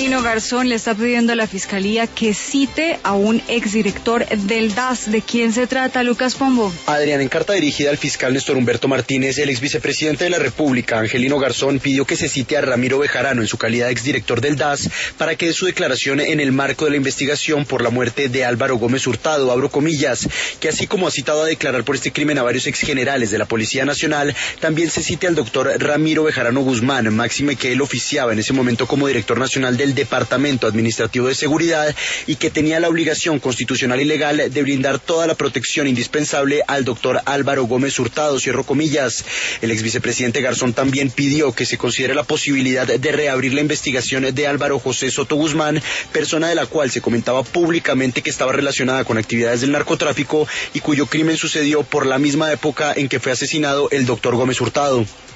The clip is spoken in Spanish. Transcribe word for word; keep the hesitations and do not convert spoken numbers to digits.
Angelino Garzón le está pidiendo a la Fiscalía que cite a un exdirector del D A S. ¿De quién se trata, Lucas Pombo? Adrián, en carta dirigida al fiscal Néstor Humberto Martínez, el exvicepresidente de la República, Angelino Garzón, pidió que se cite a Ramiro Bejarano en su calidad de exdirector del D A S para que dé su declaración en el marco de la investigación por la muerte de Álvaro Gómez Hurtado, abro comillas, que así como ha citado a declarar por este crimen a varios exgenerales de la Policía Nacional, también se cite al doctor Ramiro Bejarano Guzmán, máxime que él oficiaba en ese momento como director nacional del Departamento Administrativo de Seguridad y que tenía la obligación constitucional y legal de brindar toda la protección indispensable al doctor Álvaro Gómez Hurtado, cierro comillas. El exvicepresidente Garzón también pidió que se considere la posibilidad de reabrir la investigación de Álvaro José Soto Guzmán, persona de la cual se comentaba públicamente que estaba relacionada con actividades del narcotráfico y cuyo crimen sucedió por la misma época en que fue asesinado el doctor Gómez Hurtado.